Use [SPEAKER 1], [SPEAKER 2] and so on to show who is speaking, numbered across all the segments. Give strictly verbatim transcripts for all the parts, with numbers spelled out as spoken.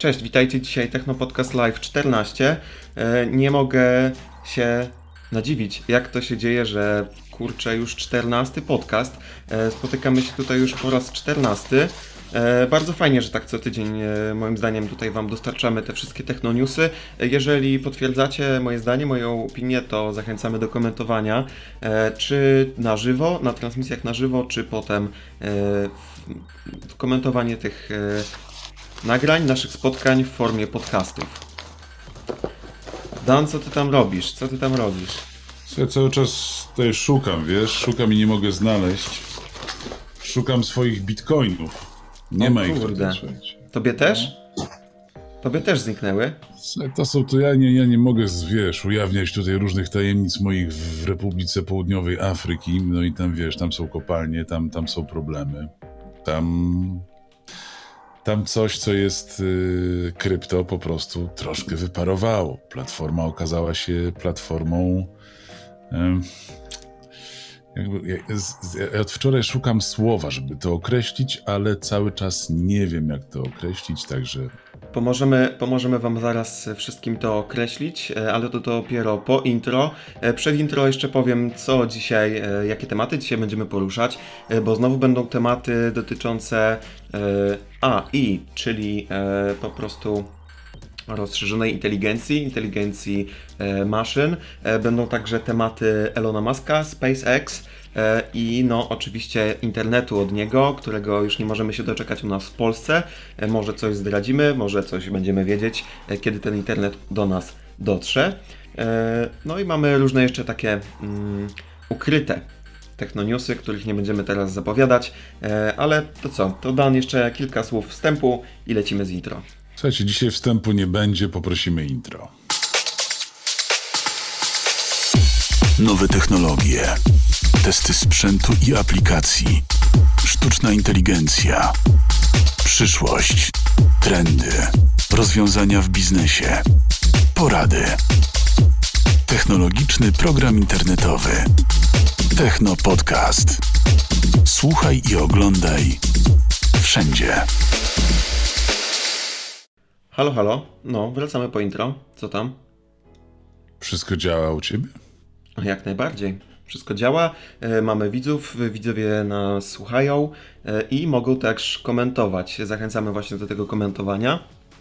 [SPEAKER 1] Cześć, witajcie dzisiaj Technopodcast Live czternaście. Nie mogę się nadziwić, jak to się dzieje, że kurczę, już czternasty podcast. Spotykamy się tutaj już po raz czternasty. Bardzo fajnie, że tak co tydzień moim zdaniem tutaj Wam dostarczamy te wszystkie technoniusy. Jeżeli potwierdzacie moje zdanie, moją opinię, to zachęcamy do komentowania, czy na żywo, na transmisjach na żywo, czy potem w komentowanie tych nagrań, naszych spotkań w formie podcastów. Dan, co ty tam robisz? Co ty tam robisz?
[SPEAKER 2] Ja cały czas tutaj szukam, wiesz, szukam i nie mogę znaleźć. Szukam swoich bitcoinów. Nie
[SPEAKER 1] o,
[SPEAKER 2] ma ich
[SPEAKER 1] kurde.
[SPEAKER 2] tutaj.
[SPEAKER 1] Tobie też? Tobie też zniknęły?
[SPEAKER 2] To są, to ja nie, ja nie mogę, wiesz, ujawniać tutaj różnych tajemnic moich w Republice Południowej Afryki. No i tam, wiesz, tam są kopalnie, tam, tam są problemy. Tam... Tam coś, co jest yy, krypto, po prostu troszkę wyparowało. Platforma okazała się platformą... Yy, jakby, ja, z, ja od wczoraj szukam słowa, żeby to określić, ale cały czas nie wiem, jak to określić, także...
[SPEAKER 1] Pomożemy, pomożemy Wam zaraz wszystkim to określić, ale to dopiero po intro. Przed intro jeszcze powiem, co dzisiaj, jakie tematy dzisiaj będziemy poruszać, bo znowu będą tematy dotyczące A I, czyli po prostu rozszerzonej inteligencji, inteligencji maszyn. Będą także tematy Elona Muska, SpaceX i no oczywiście internetu od niego, którego już nie możemy się doczekać u nas w Polsce. Może coś zdradzimy, może coś będziemy wiedzieć, kiedy ten internet do nas dotrze. No i mamy różne jeszcze takie um, ukryte technoniusy, których nie będziemy teraz zapowiadać, ale to co, to Dan jeszcze kilka słów wstępu i lecimy z intro.
[SPEAKER 2] Słuchajcie, dzisiaj wstępu nie będzie, poprosimy intro.
[SPEAKER 3] Nowe technologie, testy sprzętu i aplikacji, sztuczna inteligencja, przyszłość, trendy, rozwiązania w biznesie, porady. Technologiczny program internetowy. Techno Podcast. Słuchaj i oglądaj wszędzie.
[SPEAKER 1] Halo, halo. No, wracamy po intro. Co tam?
[SPEAKER 2] Wszystko działa u Ciebie?
[SPEAKER 1] Jak najbardziej. Wszystko działa. E, mamy widzów, widzowie nas słuchają e, i mogą też komentować. Zachęcamy właśnie do tego komentowania.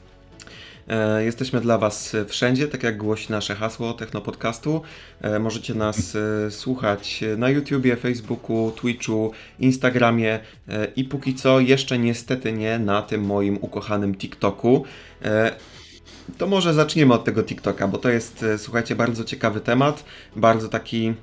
[SPEAKER 1] E, jesteśmy dla Was wszędzie, tak jak głosi nasze hasło Technopodcastu. E, możecie nas e, słuchać na YouTubie, Facebooku, Twitchu, Instagramie e, i póki co jeszcze niestety nie na tym moim ukochanym TikToku. E, to może zaczniemy od tego TikToka, bo to jest, e, słuchajcie, bardzo ciekawy temat, bardzo taki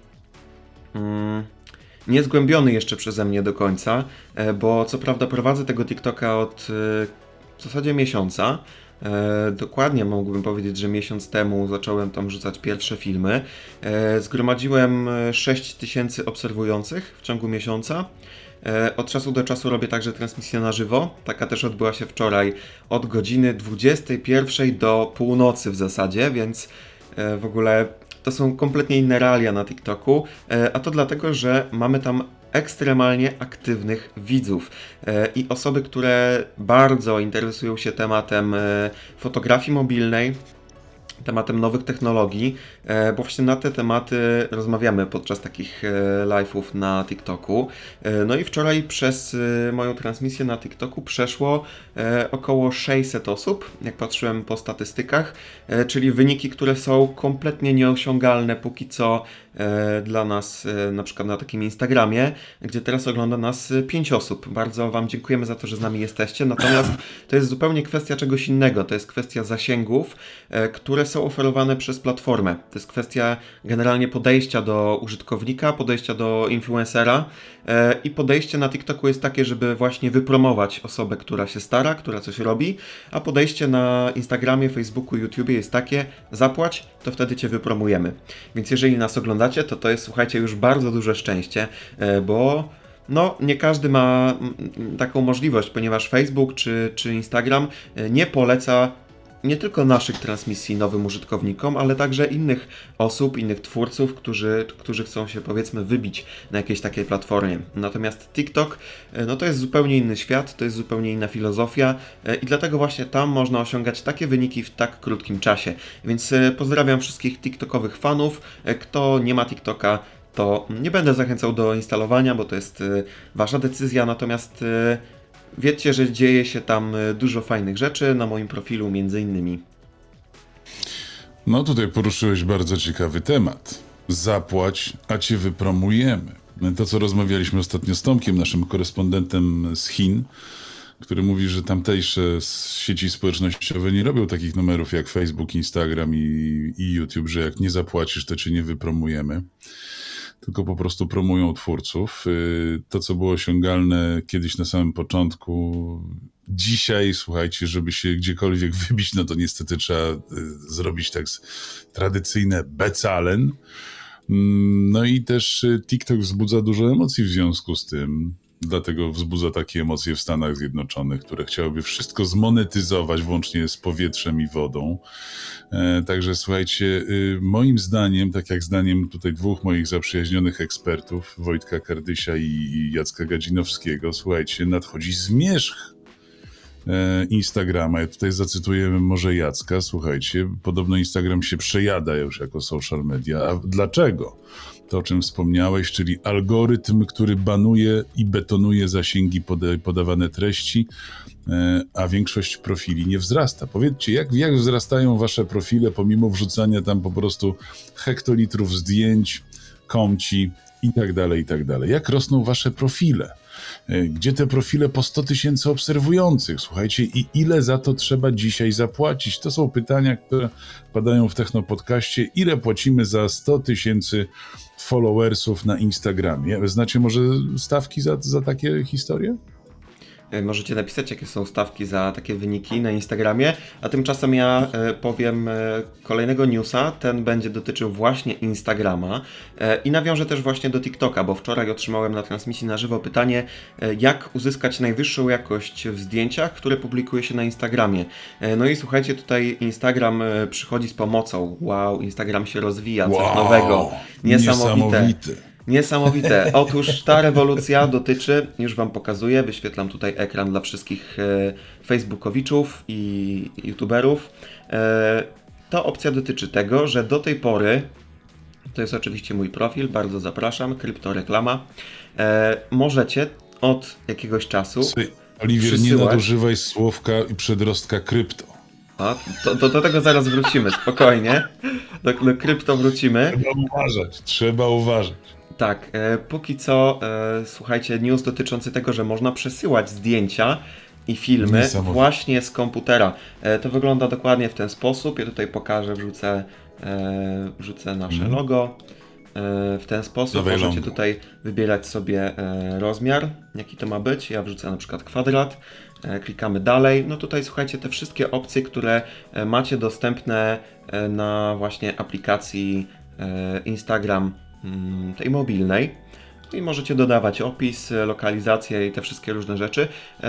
[SPEAKER 1] mm, niezgłębiony jeszcze przeze mnie do końca, e, bo co prawda prowadzę tego TikToka od e, w zasadzie miesiąca. E, dokładnie mógłbym powiedzieć, że miesiąc temu zacząłem tam rzucać pierwsze filmy. E, zgromadziłem sześć tysięcy obserwujących w ciągu miesiąca. E, od czasu do czasu robię także transmisję na żywo. Taka też odbyła się wczoraj od godziny dwudziestej pierwszej do północy w zasadzie, więc e, w ogóle to są kompletnie inne realia na TikToku. E, a to dlatego, że mamy tam ekstremalnie aktywnych widzów e, i osoby, które bardzo interesują się tematem e, fotografii mobilnej, tematem nowych technologii, e, bo właśnie na te tematy rozmawiamy podczas takich e, live'ów na TikToku. E, no i wczoraj przez e, moją transmisję na TikToku przeszło e, około sześćset osób, jak patrzyłem po statystykach, e, czyli wyniki, które są kompletnie nieosiągalne póki co e, dla nas, e, na przykład na takim Instagramie, gdzie teraz ogląda nas pięć osób. Bardzo Wam dziękujemy za to, że z nami jesteście, natomiast to jest zupełnie kwestia czegoś innego, to jest kwestia zasięgów, e, które są oferowane przez platformę. To jest kwestia generalnie podejścia do użytkownika, podejścia do influencera e, i podejście na TikToku jest takie, żeby właśnie wypromować osobę, która się stara, która coś robi, a podejście na Instagramie, Facebooku, YouTubie jest takie: zapłać, to wtedy Cię wypromujemy. Więc jeżeli nas oglądacie, to to jest, słuchajcie, już bardzo duże szczęście, e, bo no, nie każdy ma taką możliwość, ponieważ Facebook czy, czy Instagram nie poleca nie tylko naszych transmisji nowym użytkownikom, ale także innych osób, innych twórców, którzy, którzy chcą się, powiedzmy, wybić na jakiejś takiej platformie. Natomiast TikTok, no to jest zupełnie inny świat, to jest zupełnie inna filozofia i dlatego właśnie tam można osiągać takie wyniki w tak krótkim czasie. Więc pozdrawiam wszystkich TikTokowych fanów. Kto nie ma TikToka, to nie będę zachęcał do instalowania, bo to jest wasza decyzja, natomiast wiedzcie, że dzieje się tam dużo fajnych rzeczy, na moim profilu między innymi.
[SPEAKER 2] No tutaj poruszyłeś bardzo ciekawy temat. Zapłać, a cię wypromujemy. To, co rozmawialiśmy ostatnio z Tomkiem, naszym korespondentem z Chin, który mówi, że tamtejsze sieci społecznościowe nie robią takich numerów jak Facebook, Instagram i, i YouTube, że jak nie zapłacisz, to cię nie wypromujemy. Tylko po prostu promują twórców. To, co było osiągalne kiedyś na samym początku, dzisiaj, słuchajcie, żeby się gdziekolwiek wybić, no to niestety trzeba zrobić tak tradycyjne becalen. No i też TikTok wzbudza dużo emocji w związku z tym. Dlatego wzbudza takie emocje w Stanach Zjednoczonych, które chciałyby wszystko zmonetyzować, włącznie z powietrzem i wodą. E, także słuchajcie, y, moim zdaniem, tak jak zdaniem tutaj dwóch moich zaprzyjaźnionych ekspertów, Wojtka Kardysia i, i Jacka Gadzinowskiego, słuchajcie, nadchodzi zmierzch e, Instagrama. Ja tutaj zacytuję może Jacka, słuchajcie, podobno Instagram się przejada już jako social media. A dlaczego? To, o czym wspomniałeś, czyli algorytm, który banuje i betonuje zasięgi poda- podawane treści, e, a większość profili nie wzrasta. Powiedzcie, jak, jak wzrastają wasze profile pomimo wrzucania tam po prostu hektolitrów zdjęć, komci i tak dalej, i tak dalej. Jak rosną wasze profile? E, gdzie te profile po sto tysięcy obserwujących? Słuchajcie, i ile za to trzeba dzisiaj zapłacić? To są pytania, które padają w Technopodcaście. Ile płacimy za sto tysięcy followersów na Instagramie? Znacie może stawki za, za takie historie?
[SPEAKER 1] Możecie napisać, jakie są stawki za takie wyniki na Instagramie, a tymczasem ja e, powiem e, kolejnego newsa, ten będzie dotyczył właśnie Instagrama e, i nawiążę też właśnie do TikToka, bo wczoraj otrzymałem na transmisji na żywo pytanie, e, jak uzyskać najwyższą jakość w zdjęciach, które publikuje się na Instagramie. E, no i słuchajcie, tutaj Instagram e, przychodzi z pomocą. Wow, Instagram się rozwija, coś
[SPEAKER 2] wow,
[SPEAKER 1] nowego. Niesamowite.
[SPEAKER 2] Niesamowite.
[SPEAKER 1] Niesamowite. Otóż ta rewolucja dotyczy, już wam pokazuję, wyświetlam tutaj ekran dla wszystkich e, facebookowiczów i youtuberów. E, ta opcja dotyczy tego, że do tej pory, to jest oczywiście mój profil, bardzo zapraszam, kryptoreklama, e, możecie od jakiegoś czasu
[SPEAKER 2] Oliwier,
[SPEAKER 1] przysyłać...
[SPEAKER 2] nie nadużywaj słówka i przedrostka krypto.
[SPEAKER 1] A, to, to do tego zaraz wrócimy, spokojnie. Do, do krypto wrócimy.
[SPEAKER 2] Trzeba uważać, trzeba uważać.
[SPEAKER 1] Tak, e, póki co, e, słuchajcie, news dotyczący tego, że można przesyłać zdjęcia i filmy właśnie z komputera. E, to wygląda dokładnie w ten sposób. Ja tutaj pokażę, wrzucę, e, wrzucę nasze mm. logo. E, w ten sposób
[SPEAKER 2] Dawaj
[SPEAKER 1] możecie
[SPEAKER 2] longo.
[SPEAKER 1] tutaj wybierać sobie e, rozmiar, jaki to ma być. Ja wrzucę na przykład kwadrat. E, klikamy dalej. No tutaj słuchajcie, te wszystkie opcje, które e, macie dostępne e, na właśnie aplikacji e, Instagram tej mobilnej i możecie dodawać opis, lokalizację i te wszystkie różne rzeczy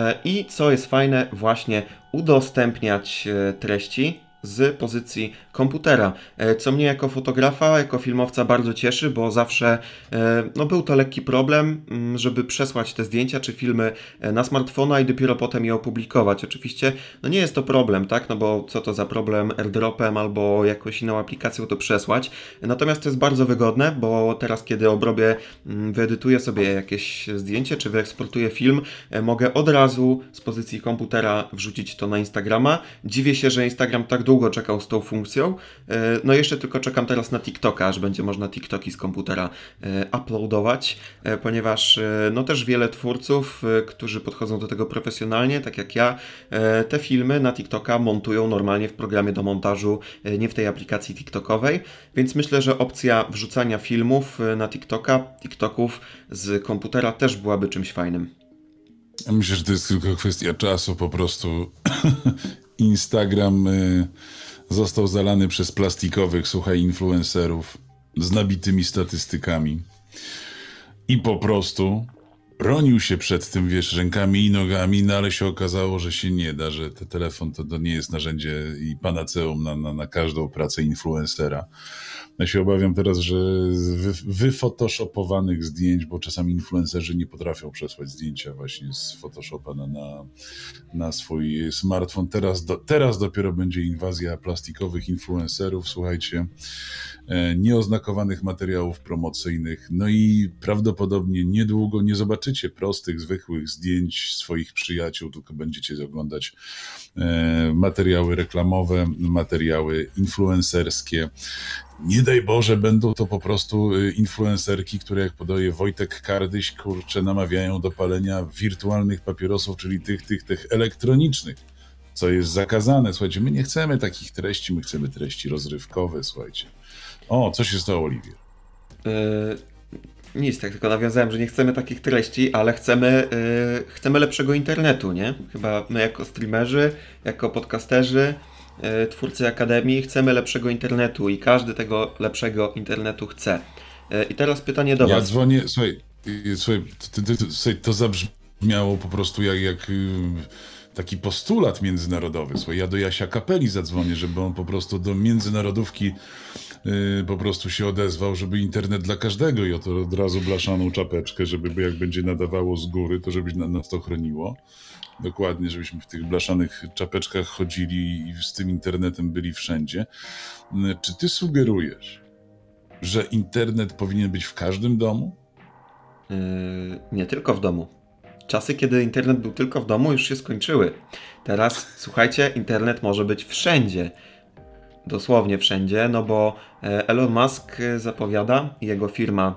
[SPEAKER 1] i co jest fajne, właśnie udostępniać treści z pozycji komputera, co mnie jako fotografa, jako filmowca bardzo cieszy, bo zawsze no, był to lekki problem, żeby przesłać te zdjęcia czy filmy na smartfona i dopiero potem je opublikować. Oczywiście no nie jest to problem, tak, no bo co to za problem airdropem albo jakąś inną aplikacją to przesłać, natomiast to jest bardzo wygodne, bo teraz kiedy obrobię, wyedytuję sobie jakieś zdjęcie czy wyeksportuję film, mogę od razu z pozycji komputera wrzucić to na Instagrama. Dziwię się, że Instagram tak długo czekał z tą funkcją. No jeszcze tylko czekam teraz na TikToka, aż będzie można TikToki z komputera uploadować, ponieważ no też wiele twórców, którzy podchodzą do tego profesjonalnie, tak jak ja, te filmy na TikToka montują normalnie w programie do montażu, nie w tej aplikacji TikTokowej, więc myślę, że opcja wrzucania filmów na TikToka, TikToków z komputera też byłaby czymś fajnym.
[SPEAKER 2] Ja myślę, że to jest tylko kwestia czasu, po prostu Instagram y, został zalany przez plastikowych, słuchaj, influencerów z nabitymi statystykami i po prostu bronił się przed tym, wiesz, rękami i nogami, no ale się okazało, że się nie da, że ten telefon to, to nie jest narzędzie i panaceum na, na, na każdą pracę influencera. Ja się obawiam teraz, że wy, wyfotoshopowanych zdjęć, bo czasami influencerzy nie potrafią przesłać zdjęcia właśnie z Photoshopa na, na, na swój smartfon. Teraz, do, teraz dopiero będzie inwazja plastikowych influencerów, słuchajcie, e, nieoznakowanych materiałów promocyjnych, no i prawdopodobnie niedługo nie zobaczycie prostych, zwykłych zdjęć swoich przyjaciół, tylko będziecie oglądać e, materiały reklamowe, materiały influencerskie. Nie daj Boże, będą to po prostu influencerki, które jak podaje Wojtek Kardyś, kurczę, namawiają do palenia wirtualnych papierosów, czyli tych, tych, tych elektronicznych, co jest zakazane. Słuchajcie, my nie chcemy takich treści, my chcemy treści rozrywkowe, słuchajcie. O, co się stało, Oliwier?
[SPEAKER 1] Yy, nic, tak tylko nawiązałem, że nie chcemy takich treści, ale chcemy, yy, chcemy lepszego internetu, nie? Chyba my jako streamerzy, jako podcasterzy, twórcy Akademii, chcemy lepszego internetu i każdy tego lepszego internetu chce. I teraz pytanie do
[SPEAKER 2] ja
[SPEAKER 1] was.
[SPEAKER 2] Ja dzwonię, słuchaj, słuchaj, to, to, to, to zabrzmiało po prostu jak, jak taki postulat międzynarodowy. Słuchaj, ja do Jasia Kapeli zadzwonię, żeby on po prostu do międzynarodówki yy, po prostu się odezwał, żeby internet dla każdego i oto od razu blaszaną czapeczkę, żeby jak będzie nadawało z góry, to żeby nas to chroniło. Dokładnie, żebyśmy w tych blaszanych czapeczkach chodzili i z tym internetem byli wszędzie. Czy ty sugerujesz, że internet powinien być w każdym domu?
[SPEAKER 1] Yy, nie tylko w domu. Czasy, kiedy internet był tylko w domu, już się skończyły. Teraz, słuchajcie, internet może być wszędzie. Dosłownie wszędzie, no bo Elon Musk zapowiada, jego firma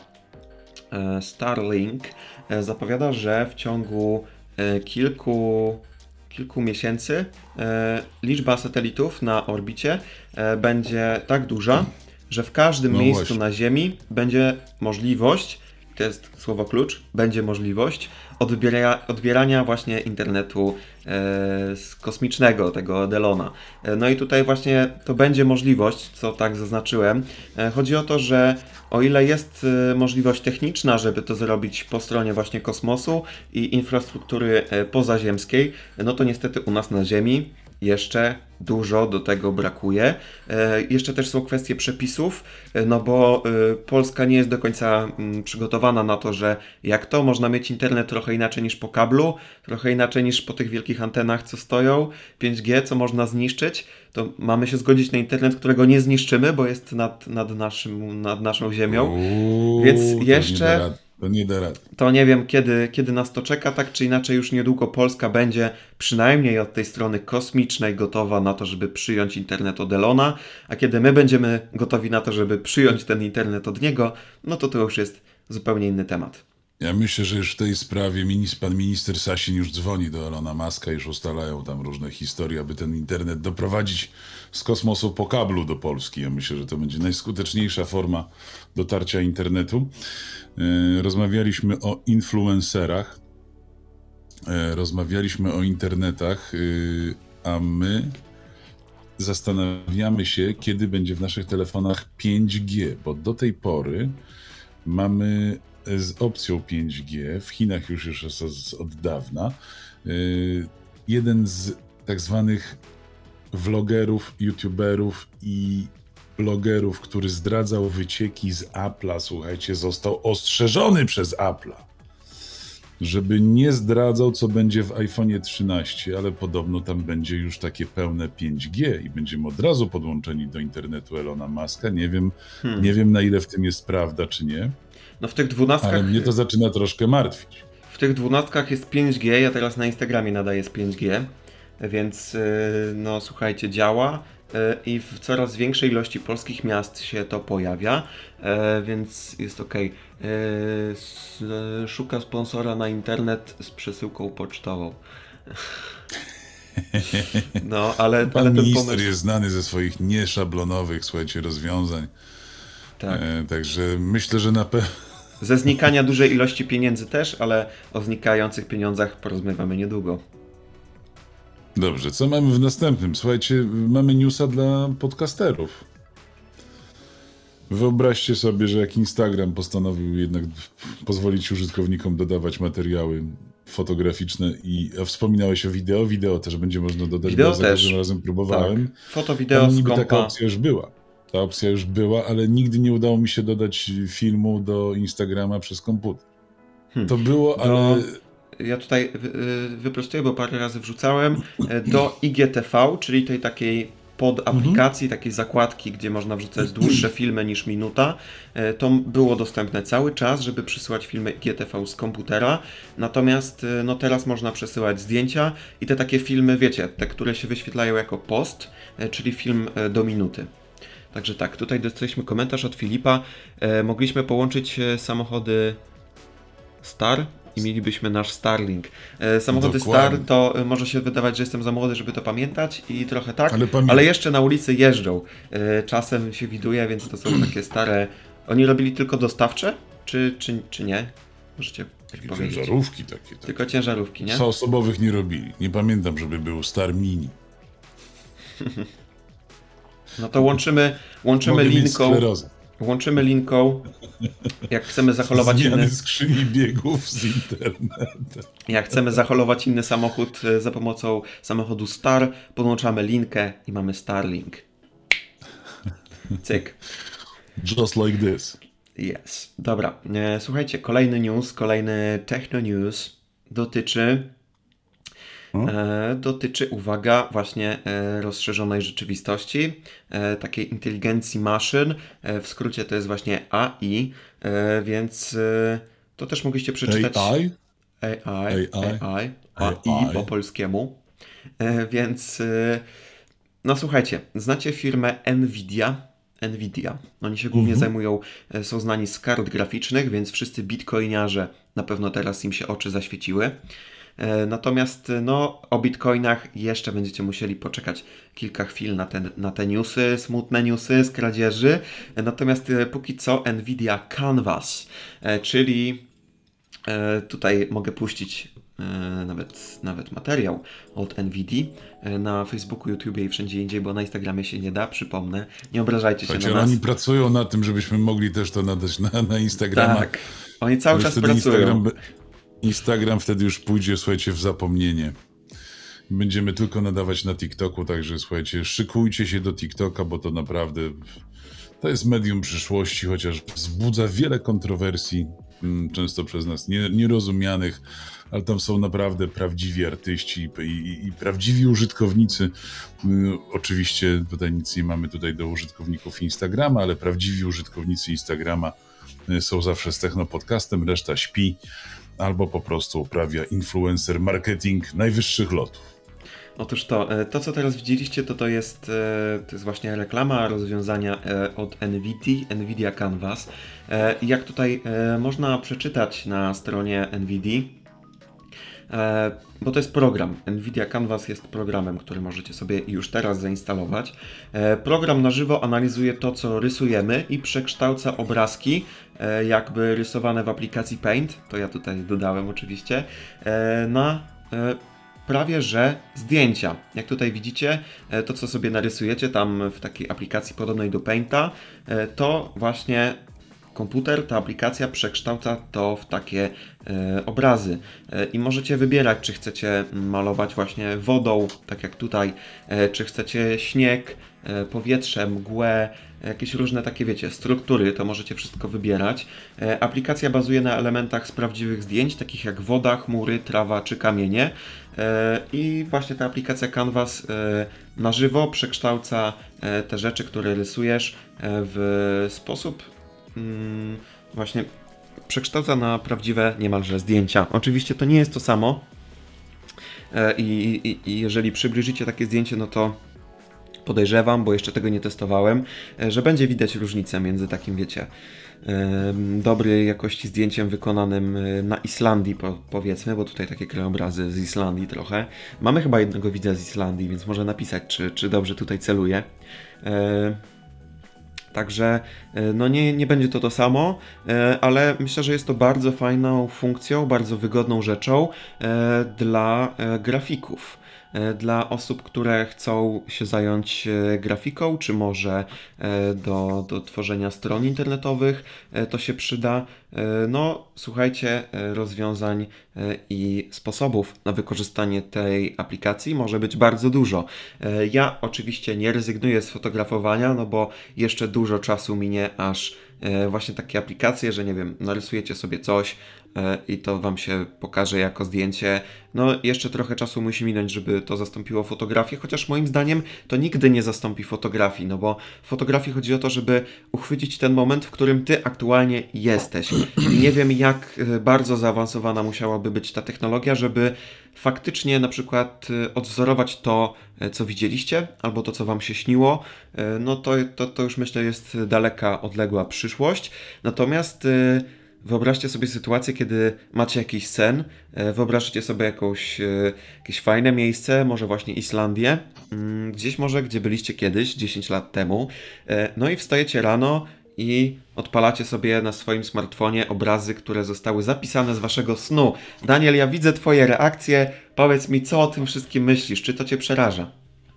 [SPEAKER 1] Starlink zapowiada, że w ciągu kilku, kilku miesięcy e, liczba satelitów na orbicie e, będzie tak duża, że w każdym
[SPEAKER 2] no
[SPEAKER 1] miejscu
[SPEAKER 2] właśnie.
[SPEAKER 1] na Ziemi będzie możliwość, to jest słowo klucz, będzie możliwość odbiera, odbierania właśnie internetu e, z kosmicznego, tego od Elona. E, no i tutaj właśnie to będzie możliwość, co tak zaznaczyłem. E, chodzi o to, że o ile jest e, możliwość techniczna, żeby to zrobić po stronie właśnie kosmosu i infrastruktury e, pozaziemskiej, no to niestety u nas na Ziemi jeszcze dużo do tego brakuje. E, jeszcze też są kwestie przepisów, e, no bo e, Polska nie jest do końca m, przygotowana na to, że jak to można mieć internet trochę inaczej niż po kablu, trochę inaczej niż po tych wielkich antenach, co stoją, pięć G, co można zniszczyć, to mamy się zgodzić na internet, którego nie zniszczymy, bo jest nad, nad, naszym, nad naszą ziemią.
[SPEAKER 2] Uuu,
[SPEAKER 1] Więc
[SPEAKER 2] to
[SPEAKER 1] jeszcze...
[SPEAKER 2] Nie da rady, to nie da rady.
[SPEAKER 1] To nie wiem, kiedy, kiedy nas to czeka, tak czy inaczej już niedługo Polska będzie przynajmniej od tej strony kosmicznej gotowa na to, żeby przyjąć internet od Elona, a kiedy my będziemy gotowi na to, żeby przyjąć ten internet od niego, no to to już jest zupełnie inny temat.
[SPEAKER 2] Ja myślę, że już w tej sprawie minis, pan minister Sasin już dzwoni do Elona Muska, już ustalają tam różne historie, aby ten internet doprowadzić z kosmosu po kablu do Polski. Ja myślę, że to będzie najskuteczniejsza forma dotarcia internetu. E, rozmawialiśmy o influencerach, e, rozmawialiśmy o internetach, e, a my zastanawiamy się, kiedy będzie w naszych telefonach pięć G, bo do tej pory mamy z opcją pięć G, w Chinach już już jest od dawna. Jeden z tak zwanych vlogerów, youtuberów i blogerów, który zdradzał wycieki z Apple'a, słuchajcie, został ostrzeżony przez Apple'a, żeby nie zdradzał, co będzie w iPhone'ie trzynaście, ale podobno tam będzie już takie pełne pięć G i będziemy od razu podłączeni do internetu Elona Muska. Nie wiem, hmm. nie wiem na ile w tym jest prawda, czy nie.
[SPEAKER 1] No w tych dwunastkach...
[SPEAKER 2] Ale mnie to zaczyna troszkę martwić.
[SPEAKER 1] W tych dwunastkach jest pięć G, ja teraz na Instagramie nadaję z pięć G, więc no słuchajcie, działa i w coraz większej ilości polskich miast się to pojawia, więc jest ok. Szuka sponsora na internet z przesyłką pocztową. No, ale,
[SPEAKER 2] Pan
[SPEAKER 1] ale ten
[SPEAKER 2] minister
[SPEAKER 1] pomysł...
[SPEAKER 2] jest znany ze swoich nieszablonowych, słuchajcie, rozwiązań.
[SPEAKER 1] Tak.
[SPEAKER 2] E, także myślę, że na pewno...
[SPEAKER 1] Ze znikania dużej ilości pieniędzy też, ale o znikających pieniądzach porozmawiamy niedługo.
[SPEAKER 2] Dobrze, co mamy w następnym? Słuchajcie, mamy newsa dla podcasterów. Wyobraźcie sobie, że jak Instagram postanowił jednak pozwolić użytkownikom dodawać materiały fotograficzne i a wspominałeś o wideo, wideo też będzie można dodać,
[SPEAKER 1] Wideo
[SPEAKER 2] bo ja za każdym
[SPEAKER 1] też.
[SPEAKER 2] razem próbowałem.
[SPEAKER 1] Tak. Foto, wideo z
[SPEAKER 2] niby
[SPEAKER 1] kompa.
[SPEAKER 2] taka opcja już była. Ta opcja już była, ale nigdy nie udało mi się dodać filmu do Instagrama przez komputer. Hmm. To było, ale...
[SPEAKER 1] No, ja tutaj wy, wyprostuję, bo parę razy wrzucałem do I G T V, czyli tej takiej pod aplikacji, takiej zakładki, gdzie można wrzucać dłuższe filmy niż minuta. To było dostępne cały czas, żeby przysyłać filmy I G T V z komputera. Natomiast no teraz można przesyłać zdjęcia i te takie filmy, wiecie, te, które się wyświetlają jako post, czyli film do minuty. Także tak, tutaj dostaliśmy komentarz od Filipa. E, mogliśmy połączyć samochody Star i mielibyśmy nasz Starlink. E, samochody Dokładnie. Star to e, może się wydawać, że jestem za młody, żeby to pamiętać i trochę tak, ale, ale jeszcze na ulicy jeżdżą. E, czasem się widuje, więc to są takie stare... Oni robili tylko dostawcze, czy, czy, czy nie? Możecie
[SPEAKER 2] takie
[SPEAKER 1] powiedzieć.
[SPEAKER 2] Ciężarówki takie, takie.
[SPEAKER 1] Tylko ciężarówki, nie?
[SPEAKER 2] Osobowych nie robili. Nie pamiętam, żeby był Star Mini.
[SPEAKER 1] No to łączymy, łączymy linką. Łączymy linką, jak chcemy zaholować
[SPEAKER 2] Zmiany
[SPEAKER 1] inny...
[SPEAKER 2] skrzyni biegów z internetem.
[SPEAKER 1] Jak chcemy zaholować inny samochód za pomocą samochodu Star, podłączamy linkę i mamy Starlink. Cyk.
[SPEAKER 2] Just like this.
[SPEAKER 1] Yes. Dobra. E, słuchajcie, kolejny news, kolejny techno news dotyczy E, dotyczy, uwaga, właśnie e, rozszerzonej rzeczywistości, e, takiej inteligencji maszyn, e, w skrócie to jest właśnie A I, e, więc e, to też mogliście przeczytać.
[SPEAKER 2] A I?
[SPEAKER 1] A I, A I, A I, A I po polskiemu, e, więc e, no słuchajcie, znacie firmę Nvidia? Nvidia. Oni się głównie mm-hmm. zajmują, e, są znani z kart graficznych, więc wszyscy bitcoiniarze na pewno teraz im się oczy zaświeciły. Natomiast no, o bitcoinach jeszcze będziecie musieli poczekać kilka chwil na te, na te newsy, smutne newsy z kradzieży. Natomiast póki co Nvidia Canvas, czyli tutaj mogę puścić nawet, nawet materiał od Nvidii na Facebooku, YouTubie i wszędzie indziej, bo na Instagramie się nie da, przypomnę. Nie obrażajcie się na nas.
[SPEAKER 2] Oni pracują na tym, żebyśmy mogli też to nadać na, na Instagrama.
[SPEAKER 1] Tak, oni cały czas pracują.
[SPEAKER 2] Instagram... Instagram wtedy już pójdzie, słuchajcie, w zapomnienie. Będziemy tylko nadawać na TikToku, także słuchajcie, szykujcie się do TikToka, bo to naprawdę to jest medium przyszłości, chociaż wzbudza wiele kontrowersji, często przez nas nie, nierozumianych, ale tam są naprawdę prawdziwi artyści i, i, i prawdziwi użytkownicy. Oczywiście tutaj nic nie mamy tutaj do użytkowników Instagrama, ale prawdziwi użytkownicy Instagrama są zawsze z Technopodcastem, reszta śpi. Albo po prostu uprawia influencer marketing najwyższych lotów.
[SPEAKER 1] Otóż to, to co teraz widzieliście, to to jest, to jest właśnie reklama rozwiązania od Nvidii, Nvidia Canvas. I jak tutaj można przeczytać na stronie Nvidii, bo to jest program. Nvidia Canvas jest programem, który możecie sobie już teraz zainstalować. Program na żywo analizuje to, co rysujemy i przekształca obrazki, jakby rysowane w aplikacji Paint, to ja tutaj dodałem oczywiście, na prawie że zdjęcia. Jak tutaj widzicie, to co sobie narysujecie tam w takiej aplikacji podobnej do Painta, to właśnie komputer, ta aplikacja przekształca to w takie e, obrazy e, i możecie wybierać, czy chcecie malować właśnie wodą, tak jak tutaj, e, czy chcecie śnieg, e, powietrze, mgłę, jakieś różne takie, wiecie, struktury, to możecie wszystko wybierać. E, aplikacja bazuje na elementach z prawdziwych zdjęć, takich jak woda, chmury, trawa czy kamienie. E, I właśnie ta aplikacja Canvas e, na żywo przekształca e, te rzeczy, które rysujesz e, w sposób właśnie przekształca na prawdziwe niemalże zdjęcia. Oczywiście to nie jest to samo i, i, i jeżeli przybliżycie takie zdjęcie, no to podejrzewam, bo jeszcze tego nie testowałem, że będzie widać różnicę między takim, wiecie, dobrej jakości zdjęciem wykonanym na Islandii, po, powiedzmy, bo tutaj takie krajobrazy z Islandii trochę. Mamy chyba jednego widza z Islandii, więc może napisać, czy, czy dobrze tutaj celuje. Także no nie, nie będzie to to samo, ale myślę, że jest to bardzo fajną funkcją, bardzo wygodną rzeczą dla grafików. Dla osób, które chcą się zająć grafiką, czy może do, do tworzenia stron internetowych, to się przyda. No, słuchajcie, rozwiązań i sposobów na wykorzystanie tej aplikacji może być bardzo dużo. Ja oczywiście nie rezygnuję z fotografowania, no bo jeszcze dużo czasu minie, aż właśnie takie aplikacje, że nie wiem, narysujecie sobie coś i to wam się pokaże jako zdjęcie. No jeszcze trochę czasu musi minąć, żeby to zastąpiło fotografię, chociaż moim zdaniem to nigdy nie zastąpi fotografii, no bo w fotografii chodzi o to, żeby uchwycić ten moment, w którym ty aktualnie jesteś. I nie wiem, jak bardzo zaawansowana musiałaby być ta technologia, żeby faktycznie na przykład odwzorować to, co widzieliście, albo to, co wam się śniło. No to, to, to już myślę jest daleka, odległa przyszłość. Natomiast wyobraźcie sobie sytuację, kiedy macie jakiś sen, wyobraźcie sobie jakąś, jakieś fajne miejsce, może właśnie Islandię, gdzieś może, gdzie byliście kiedyś, dziesięć lat temu, no i wstajecie rano i odpalacie sobie na swoim smartfonie obrazy, które zostały zapisane z waszego snu. Daniel, ja widzę twoje reakcje, powiedz mi, co o tym wszystkim myślisz, czy to cię przeraża?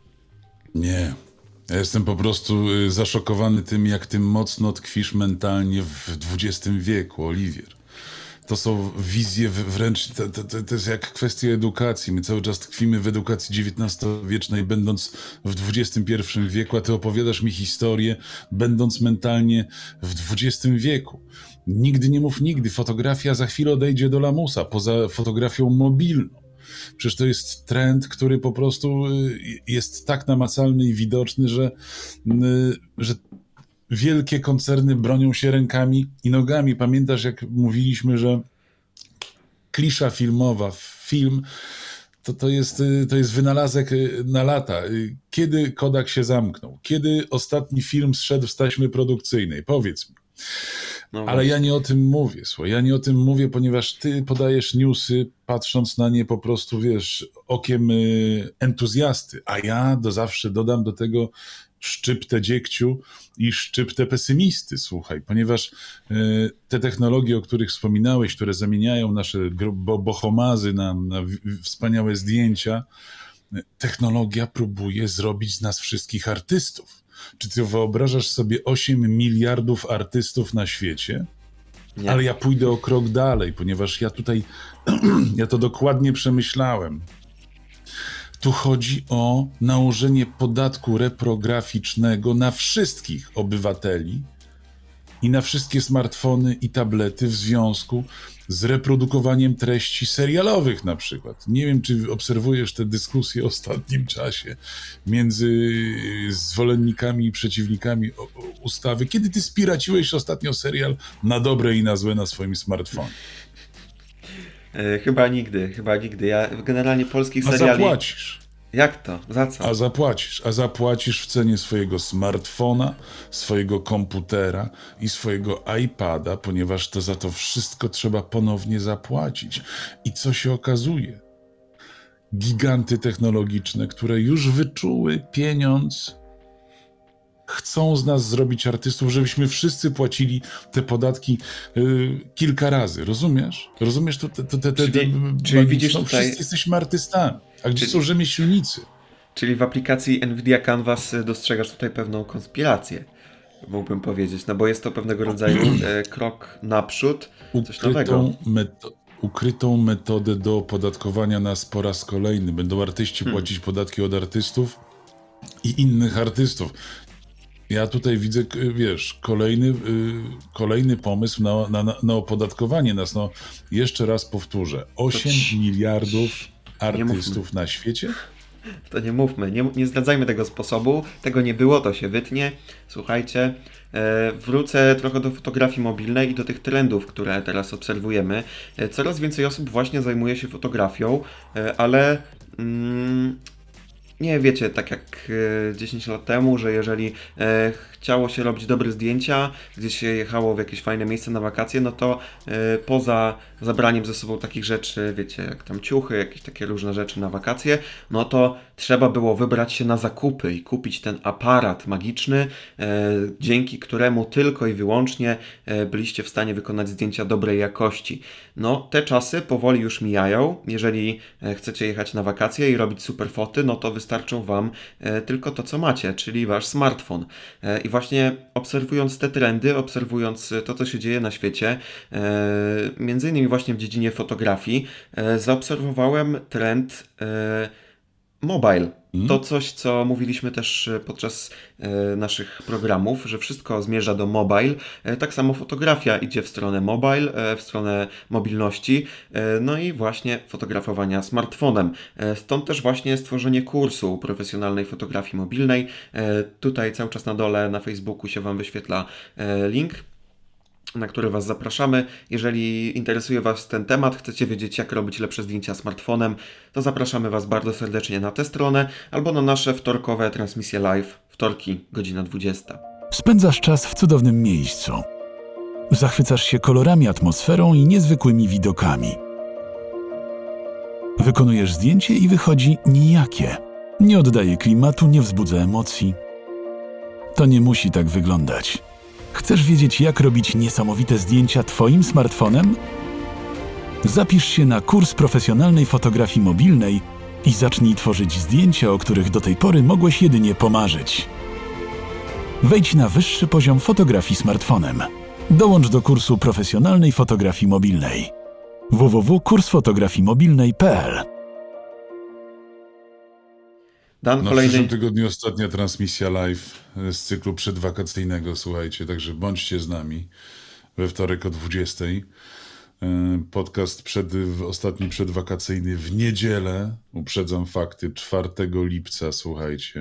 [SPEAKER 2] Nie. Ja jestem po prostu y, zaszokowany tym, jak ty mocno tkwisz mentalnie w dwudziestym wieku, Oliwier. To są wizje w- wręcz, to, to, to to jest jak kwestia edukacji. My cały czas tkwimy w edukacji dziewiętnastowiecznej, będąc w dwudziestym pierwszym wieku, a ty opowiadasz mi historię, będąc mentalnie w dwudziestym wieku. Nigdy nie mów nigdy. Fotografia za chwilę odejdzie do lamusa, poza fotografią mobilną. Przecież to jest trend, który po prostu y, jest tak namacalny i widoczny, że, y, że wielkie koncerny bronią się rękami i nogami. Pamiętasz, jak mówiliśmy, że klisza filmowa, film, to, to, jest, y, to jest wynalazek y, na lata. Y, Kiedy Kodak się zamknął? Kiedy ostatni film zszedł z taśmy produkcyjnej? Powiedz mi.
[SPEAKER 1] No
[SPEAKER 2] Ale
[SPEAKER 1] właśnie.
[SPEAKER 2] ja nie o tym mówię, słuchaj, ja nie o tym mówię, ponieważ ty podajesz newsy, patrząc na nie po prostu, wiesz, okiem y, entuzjasty, a ja do zawsze dodam do tego szczyptę dziegciu i szczyptę pesymisty, słuchaj, ponieważ y, te technologie, o których wspominałeś, które zamieniają nasze gro- bo- bohomazy na, na w- w- wspaniałe zdjęcia, y, technologia próbuje zrobić z nas wszystkich artystów. Czy ty wyobrażasz sobie osiem miliardów artystów na świecie?
[SPEAKER 1] Nie.
[SPEAKER 2] Ale ja pójdę o krok dalej, ponieważ ja tutaj, ja to dokładnie przemyślałem. Tu chodzi o nałożenie podatku reprograficznego na wszystkich obywateli i na wszystkie smartfony i tablety w związku z reprodukowaniem treści serialowych na przykład. Nie wiem, czy obserwujesz te dyskusje w ostatnim czasie między zwolennikami i przeciwnikami o- o- ustawy. Kiedy ty spiraciłeś ostatnio serial na dobre i na złe na swoim smartfonie?
[SPEAKER 1] E, chyba nigdy, chyba nigdy. Ja generalnie polskich
[SPEAKER 2] A
[SPEAKER 1] seriali...
[SPEAKER 2] zapłacisz.
[SPEAKER 1] Jak to? Za co?
[SPEAKER 2] A zapłacisz, a zapłacisz w cenie swojego smartfona, swojego komputera i swojego iPada, ponieważ to za to wszystko trzeba ponownie zapłacić. I co się okazuje? Giganty technologiczne, które już wyczuły pieniądz, chcą z nas zrobić artystów, żebyśmy wszyscy płacili te podatki y, kilka razy. Rozumiesz? Rozumiesz to? Te, te, te, te,
[SPEAKER 1] Czyli-
[SPEAKER 2] te-
[SPEAKER 1] czyli widzisz
[SPEAKER 2] no,
[SPEAKER 1] tutaj-
[SPEAKER 2] Wszyscy jesteśmy artystami. A gdzie
[SPEAKER 1] Czyli-
[SPEAKER 2] są rzemieślnicy?
[SPEAKER 1] Czyli w aplikacji Nvidia Canvas dostrzegasz tutaj pewną konspirację, mógłbym powiedzieć, no bo jest to pewnego rodzaju e, krok naprzód, coś nowego.
[SPEAKER 2] ukrytą, meto- ukrytą metodę do opodatkowania nas po raz kolejny. Będą artyści
[SPEAKER 1] Hmm.
[SPEAKER 2] płacić podatki od artystów i innych artystów. Ja tutaj widzę, k- wiesz, kolejny, y, kolejny pomysł na, na, na- na opodatkowanie nas. No, jeszcze raz powtórzę. osiem
[SPEAKER 1] ci-
[SPEAKER 2] miliardów
[SPEAKER 1] nie mówmy.
[SPEAKER 2] artystów na świecie?
[SPEAKER 1] To nie mówmy, nie, nie zdradzajmy tego sposobu, tego nie było, to się wytnie. Słuchajcie, e, wrócę trochę do fotografii mobilnej i do tych trendów, które teraz obserwujemy. E, coraz więcej osób właśnie zajmuje się fotografią, e, ale mm, nie wiecie, tak jak dziesięć lat temu, że jeżeli e, chciało się robić dobre zdjęcia, gdzieś się jechało w jakieś fajne miejsce na wakacje, no to e, poza zabraniem ze sobą takich rzeczy, wiecie, jak tam ciuchy, jakieś takie różne rzeczy na wakacje, no to trzeba było wybrać się na zakupy i kupić ten aparat magiczny, e, dzięki któremu tylko i wyłącznie e, byliście w stanie wykonać zdjęcia dobrej jakości. No, te czasy powoli już mijają. Jeżeli e, chcecie jechać na wakacje i robić super foty, no to wystarczą Wam e, tylko to, co macie, czyli Wasz smartfon. E, I właśnie obserwując te trendy, obserwując to, co się dzieje na świecie, e, między innymi właśnie w dziedzinie fotografii, e, zaobserwowałem trend e, mobile. To coś, co mówiliśmy też podczas e, naszych programów, że wszystko zmierza do mobile. E, tak samo fotografia idzie w stronę mobile, e, w stronę mobilności, e, no i właśnie fotografowania smartfonem. E, stąd też właśnie stworzenie kursu profesjonalnej fotografii mobilnej. E, tutaj cały czas na dole na Facebooku się Wam wyświetla e, link, na który Was zapraszamy. Jeżeli interesuje Was ten temat, chcecie wiedzieć, jak robić lepsze zdjęcia smartfonem, to zapraszamy Was bardzo serdecznie na tę stronę albo na nasze wtorkowe transmisje live, wtorki, godzina dwudziesta.
[SPEAKER 3] Spędzasz czas w cudownym miejscu. Zachwycasz się kolorami, atmosferą i niezwykłymi widokami. Wykonujesz zdjęcie i wychodzi nijakie. Nie oddaje klimatu, nie wzbudza emocji. To nie musi tak wyglądać. Chcesz wiedzieć, jak robić niesamowite zdjęcia Twoim smartfonem? Zapisz się na kurs profesjonalnej fotografii mobilnej i zacznij tworzyć zdjęcia, o których do tej pory mogłeś jedynie pomarzyć. Wejdź na wyższy poziom fotografii smartfonem. Dołącz do kursu profesjonalnej fotografii mobilnej. w w w kropka kurs fotografii mobilnej kropka p l.
[SPEAKER 1] Dan,
[SPEAKER 2] No,
[SPEAKER 1] kolejny...
[SPEAKER 2] w przyszłym tygodniu ostatnia transmisja live z cyklu przedwakacyjnego, słuchajcie, także bądźcie z nami we wtorek o dwudziestej. Podcast przed, ostatni przedwakacyjny w niedzielę, uprzedzam fakty, czwartego lipca, słuchajcie.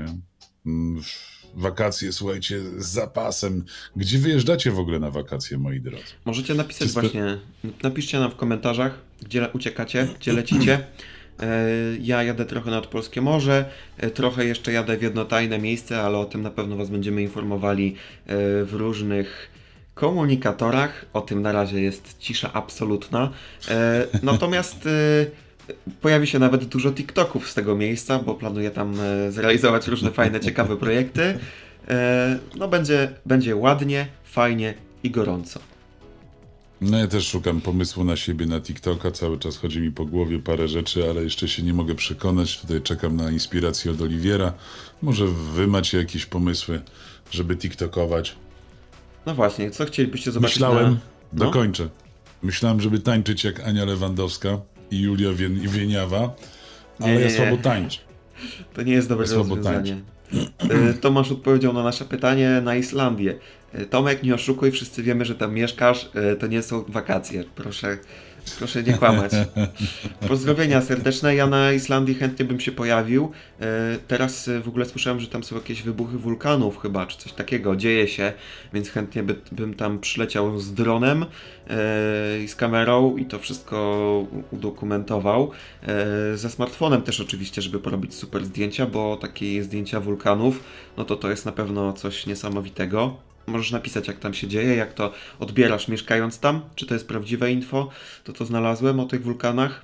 [SPEAKER 2] Wakacje, słuchajcie, z zapasem. Gdzie wyjeżdżacie w ogóle na wakacje, moi drodzy?
[SPEAKER 1] Możecie napisać
[SPEAKER 2] Spe...
[SPEAKER 1] właśnie, napiszcie nam w komentarzach, gdzie uciekacie, gdzie lecicie. Ja jadę trochę nad Polskie Morze, trochę jeszcze jadę w jedno tajne miejsce, ale o tym na pewno Was będziemy informowali w różnych komunikatorach. O tym na razie jest cisza absolutna. Natomiast pojawi się nawet dużo TikToków z tego miejsca, bo planuję tam zrealizować różne fajne, ciekawe projekty. No będzie, będzie ładnie, fajnie i gorąco.
[SPEAKER 2] No ja też szukam pomysłu na siebie na TikToka, cały czas chodzi mi po głowie parę rzeczy, ale jeszcze się nie mogę przekonać. Tutaj czekam na inspirację od Oliwiera. Może wy macie jakieś pomysły, żeby TikTokować?
[SPEAKER 1] No właśnie, co chcielibyście zobaczyć?
[SPEAKER 2] Myślałem,
[SPEAKER 1] na... no?
[SPEAKER 2] dokończę. Myślałem, żeby tańczyć jak Ania Lewandowska i Julia Wie- Wieniawa, ale
[SPEAKER 1] nie, nie,
[SPEAKER 2] ja
[SPEAKER 1] nie.
[SPEAKER 2] słabo tańczę.
[SPEAKER 1] To nie jest dobre
[SPEAKER 2] Ja słabo
[SPEAKER 1] rozwiązanie. Tomasz odpowiedział na nasze pytanie na Islandię. Tomek, nie oszukuj, wszyscy wiemy, że tam mieszkasz, to nie są wakacje. Proszę, proszę nie kłamać. Pozdrowienia serdeczne, ja na Islandii chętnie bym się pojawił. Teraz w ogóle słyszałem, że tam są jakieś wybuchy wulkanów chyba, czy coś takiego, dzieje się, więc chętnie by, bym tam przyleciał z dronem i z kamerą i to wszystko udokumentował. Ze smartfonem też oczywiście, żeby porobić super zdjęcia, bo takie zdjęcia wulkanów, no to to jest na pewno coś niesamowitego. Możesz napisać, jak tam się dzieje, jak to odbierasz mieszkając tam, czy to jest prawdziwe info, to to znalazłem o tych wulkanach.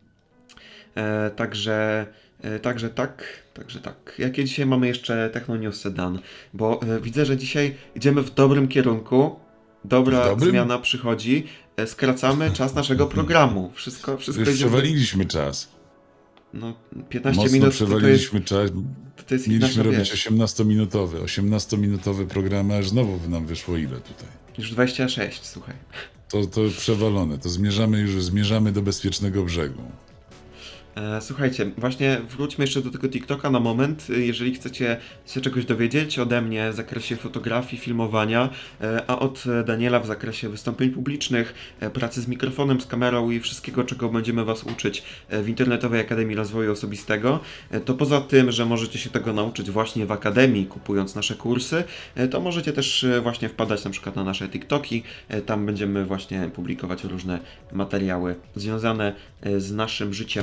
[SPEAKER 1] E, także, e, także tak, także tak. Jakie dzisiaj mamy jeszcze technonewsy, Dan? Bo e, widzę, że dzisiaj idziemy w dobrym kierunku. Dobra
[SPEAKER 2] dobrym?
[SPEAKER 1] zmiana przychodzi. E, skracamy czas naszego programu. Wszystko, wszystko
[SPEAKER 2] Już
[SPEAKER 1] idzie...
[SPEAKER 2] przewaliliśmy czas.
[SPEAKER 1] No, piętnaście
[SPEAKER 2] Mocno
[SPEAKER 1] minut to, to jest...
[SPEAKER 2] przewaliliśmy czas.
[SPEAKER 1] To jest
[SPEAKER 2] Mieliśmy
[SPEAKER 1] nasza,
[SPEAKER 2] robić
[SPEAKER 1] wiesz,
[SPEAKER 2] osiemnastominutowy. osiemnastominutowy program, aż znowu nam wyszło ile tutaj?
[SPEAKER 1] już dwadzieścia sześć, słuchaj.
[SPEAKER 2] To, to przewalone. To zmierzamy już zmierzamy do bezpiecznego brzegu.
[SPEAKER 1] Słuchajcie, właśnie wróćmy jeszcze do tego TikToka na moment. Jeżeli chcecie się czegoś dowiedzieć ode mnie w zakresie fotografii, filmowania, a od Daniela w zakresie wystąpień publicznych, pracy z mikrofonem, z kamerą i wszystkiego, czego będziemy Was uczyć w Internetowej Akademii Rozwoju Osobistego, to poza tym, że możecie się tego nauczyć właśnie w Akademii, kupując nasze kursy, to możecie też właśnie wpadać na przykład na nasze TikToki. Tam będziemy właśnie publikować różne materiały związane z naszym życiem takim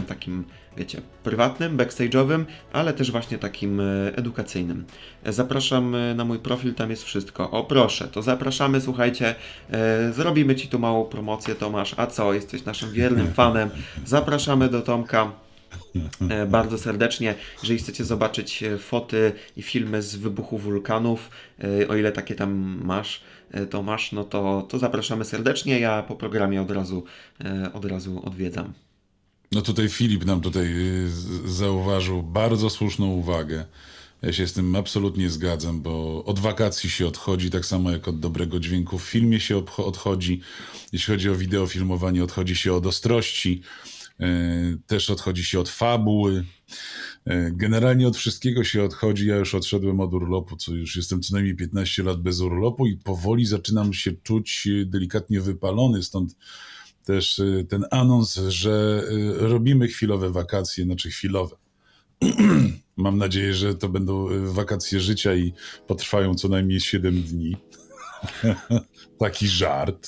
[SPEAKER 1] wiecie, prywatnym, backstage'owym, ale też właśnie takim edukacyjnym. Zapraszam na mój profil, tam jest wszystko. O proszę, to zapraszamy, słuchajcie, e, zrobimy Ci tu małą promocję, Tomasz, a co, jesteś naszym wiernym fanem, zapraszamy do Tomka e, bardzo serdecznie. Jeżeli chcecie zobaczyć foty i filmy z wybuchu wulkanów, e, o ile takie tam masz, e, Tomasz, no to, to zapraszamy serdecznie, ja po programie od razu, e, od razu odwiedzam.
[SPEAKER 2] No tutaj Filip nam tutaj y, z- zauważył bardzo słuszną uwagę. Ja się z tym absolutnie zgadzam, bo od wakacji się odchodzi, tak samo jak od dobrego dźwięku w filmie się obcho- odchodzi. Jeśli chodzi o wideofilmowanie, odchodzi się od ostrości, y, też odchodzi się od fabuły. Y, Generalnie od wszystkiego się odchodzi. Ja już odszedłem od urlopu, co już jestem co najmniej piętnaście lat bez urlopu i powoli zaczynam się czuć y, delikatnie wypalony, stąd też y, ten anons, że y, robimy chwilowe wakacje, znaczy chwilowe. Mam nadzieję, że to będą y, wakacje życia i potrwają co najmniej siedem dni. Taki żart.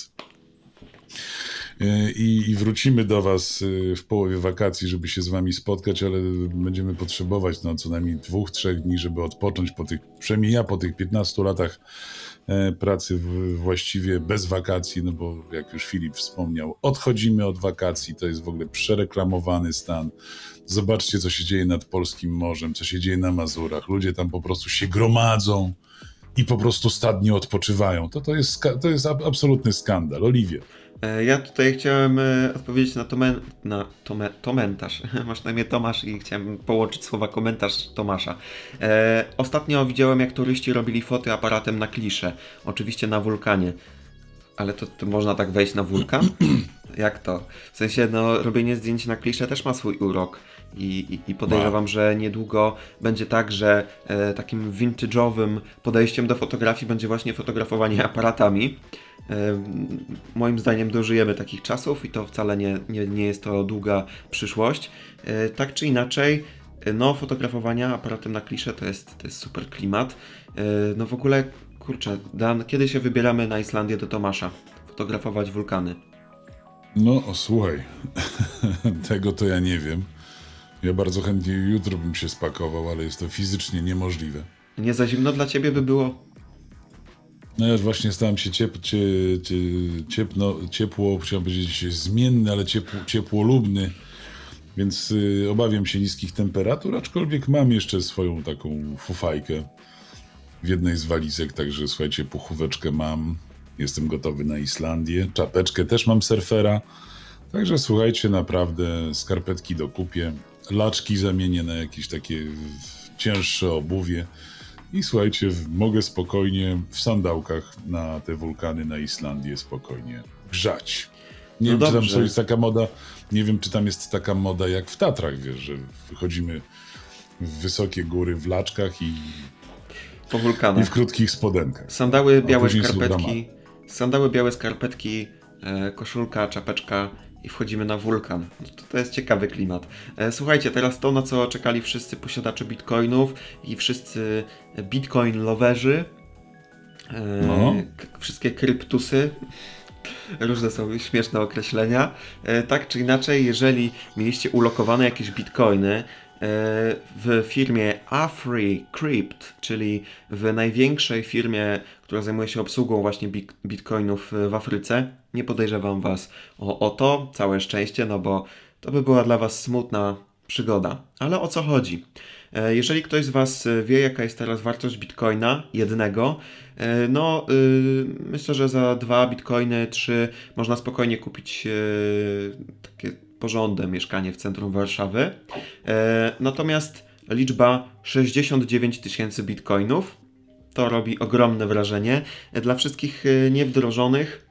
[SPEAKER 2] Y, I, I wrócimy do Was y, w połowie wakacji, żeby się z Wami spotkać, ale będziemy potrzebować no, co najmniej dwóch, trzech dni, żeby odpocząć po tych, przynajmniej ja po tych piętnastu latach e, pracy w, właściwie bez wakacji, no bo jak już Filip wspomniał, odchodzimy od wakacji, to jest w ogóle przereklamowany stan. Zobaczcie, co się dzieje nad polskim morzem, co się dzieje na Mazurach. Ludzie tam po prostu się gromadzą i po prostu stadnie odpoczywają. To, to, jest, ska- to jest ab- absolutny skandal. Oliwie.
[SPEAKER 1] E, Ja tutaj chciałem e, odpowiedzieć na, tomen, na tome, komentarz. Masz na imię Tomasz i chciałem połączyć słowa komentarz Tomasza. E, ostatnio widziałem, jak turyści robili foty aparatem na kliszę. Oczywiście na wulkanie. Ale to, to można tak wejść na wulkan? Jak to? W sensie, no, robienie zdjęć na kliszę też ma swój urok. I, i, i podejrzewam, że niedługo będzie tak, że e, takim vintage'owym podejściem do fotografii będzie właśnie fotografowanie aparatami. E, moim zdaniem dożyjemy takich czasów i to wcale nie, nie, nie jest to długa przyszłość. E, tak czy inaczej, e, no fotografowania aparatem na kliszę to jest, to jest super klimat. E, no w ogóle, kurczę, Dan, kiedy się wybieramy na Islandię do Tomasza? Fotografować wulkany.
[SPEAKER 2] No, o, słuchaj, tego to ja nie wiem. Ja bardzo chętnie jutro bym się spakował, ale jest to fizycznie niemożliwe.
[SPEAKER 1] Nie za zimno dla ciebie by było?
[SPEAKER 2] No ja właśnie stałem się ciep, cie, cie, ciepno, ciepło, chciałem powiedzieć zmienny, ale ciepło, ciepłolubny, więc y, obawiam się niskich temperatur, aczkolwiek mam jeszcze swoją taką fufajkę w jednej z walizek, także słuchajcie, puchóweczkę mam, jestem gotowy na Islandię, czapeczkę też mam surfera, także słuchajcie, naprawdę skarpetki dokupię, laczki zamienię na jakieś takie cięższe obuwie. I słuchajcie, w- mogę spokojnie w sandałkach na te wulkany na Islandię spokojnie grzać. Nie
[SPEAKER 1] No
[SPEAKER 2] wiem, czy tam
[SPEAKER 1] dobrze.
[SPEAKER 2] są- jest taka moda, nie wiem, czy tam jest taka moda jak w Tatrach, wiesz, że wychodzimy w wysokie góry w laczkach i,
[SPEAKER 1] Po
[SPEAKER 2] i
[SPEAKER 1] wulkanach.
[SPEAKER 2] w krótkich spodenkach.
[SPEAKER 1] Sandały,
[SPEAKER 2] A
[SPEAKER 1] białe
[SPEAKER 2] później są
[SPEAKER 1] skarpetki, sandały, białe skarpetki, e, koszulka, czapeczka i wchodzimy na wulkan. No to, to jest ciekawy klimat. E, słuchajcie, teraz to, na co czekali wszyscy posiadacze bitcoinów i wszyscy bitcoin loverzy, e,
[SPEAKER 2] No.
[SPEAKER 1] k- wszystkie kryptusy, różne są śmieszne określenia. E, tak czy inaczej, jeżeli mieliście ulokowane jakieś bitcoiny e, w firmie AfriCrypt, czyli w największej firmie, która zajmuje się obsługą właśnie bit- bitcoinów w Afryce, nie podejrzewam was o, o to, całe szczęście, no bo to by była dla was smutna przygoda. Ale o co chodzi? E, Jeżeli ktoś z was wie, jaka jest teraz wartość bitcoina, jednego, e, no y, myślę, że za dwa bitcoiny, trzy można spokojnie kupić e, takie porządne mieszkanie w centrum Warszawy. E, Natomiast liczba sześćdziesiąt dziewięć tysięcy bitcoinów to robi ogromne wrażenie. E, Dla wszystkich e, niewdrożonych,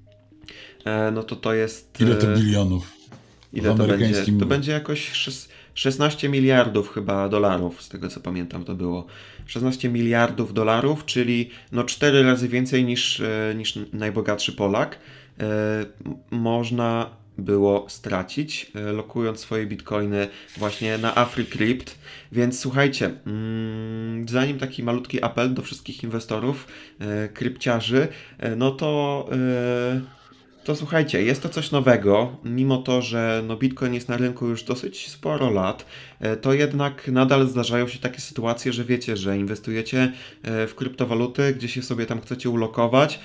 [SPEAKER 1] e, no to to jest...
[SPEAKER 2] Ile to
[SPEAKER 1] e,
[SPEAKER 2] bilionów?
[SPEAKER 1] Ile
[SPEAKER 2] w
[SPEAKER 1] to będzie?
[SPEAKER 2] amerykańskim-
[SPEAKER 1] To będzie jakoś szes- szesnaście miliardów chyba dolarów, z tego co pamiętam to było. szesnaście miliardów dolarów, czyli no cztery razy więcej niż, e, niż najbogatszy Polak. E, m- można było stracić, e, lokując swoje bitcoiny właśnie na AfriCrypt. Więc słuchajcie, mm, zanim taki malutki apel do wszystkich inwestorów, e, krypciarzy, e, no to... E, To słuchajcie, jest to coś nowego, mimo to, że no Bitcoin jest na rynku już dosyć sporo lat, to jednak nadal zdarzają się takie sytuacje, że wiecie, że inwestujecie w kryptowaluty, gdzie się sobie tam chcecie ulokować